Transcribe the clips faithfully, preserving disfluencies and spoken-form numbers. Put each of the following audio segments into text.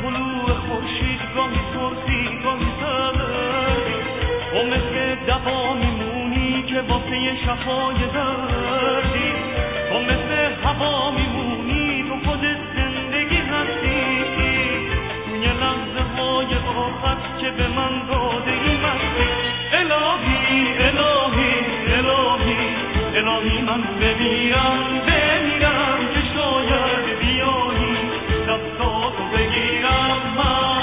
طلوع خورشید گاهی سرخی گاهی زردی و مثل دوا میمونی که واسه شفای دردی و مثل هوا میمونی تو خود زندگی هستی توی لحظه های آخر که به من داده ای مستی الهی الهی الهی الهی من بمیرم بمیرم که شاید بیایی دستاتو بگیرم من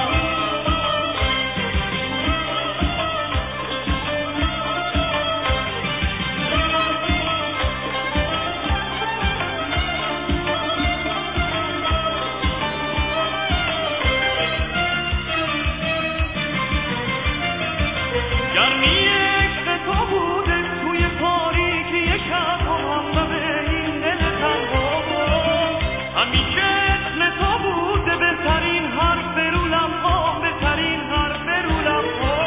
گرمی عشق تو بوده توی تاریکی شب و هم به این دل تنها همیشه اسم تو بوده بهترین حرف رو لب‌ها بهترین حرف رو لب‌ها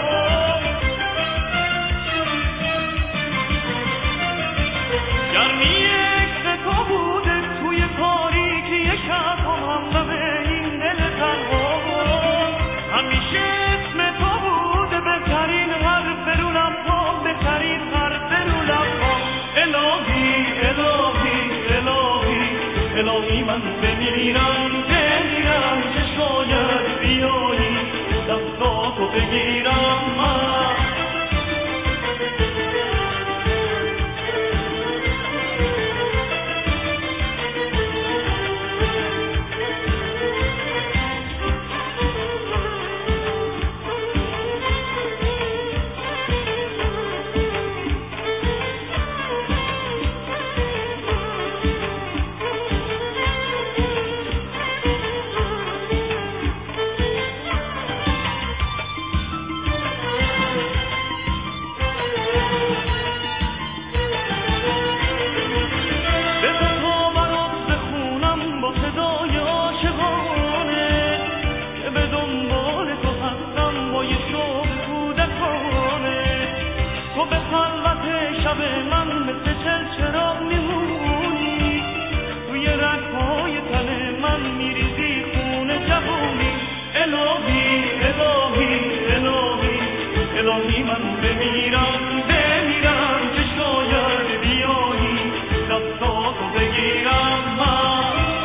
گرمی عشق تو بوده توی تاریکی شب و هم به این دل تنها همیشه اسم تو بوده بهترین حرف رو لب‌ها بهترین حرف رو لب‌ها الهی الهی الهی الهی من بمیرم بمیرم که شاید بیایی دستاتو بگیرم من شب من مثل چلچراغ میمونی توی رگ‌های تن من میریزی خون جوونی الهی الهی الهی الهی من بمیرم بمیرم که شاید بیایی دستاتو بگیرم من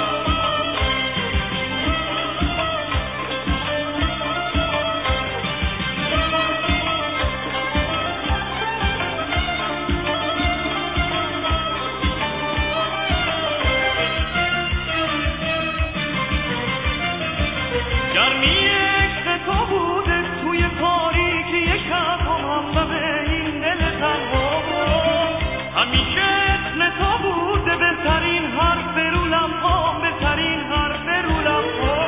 گرمی عشق تو بوده توی تاریکی شب و هم به این دل تنها همیشه اسم تو بوده بهترین حرف رو لب‌ها بهترین حرف رو لب‌ها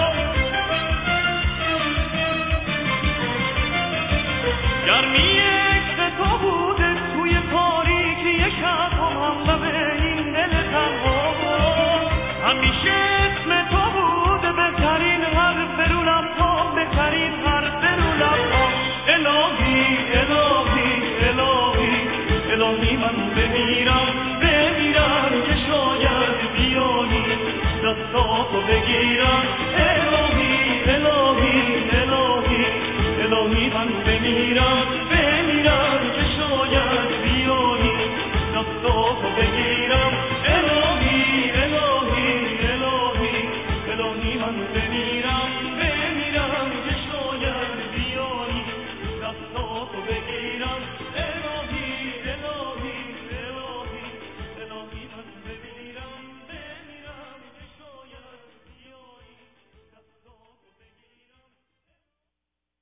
گرمی عشق تو بوده توی تاریکی شب و هم به این دل تنها همیشه اسم تو بوده بهترین حرف رو لب‌ها بهترین حرف رو لب‌ها الهی الهی الهی الهی من بمیرم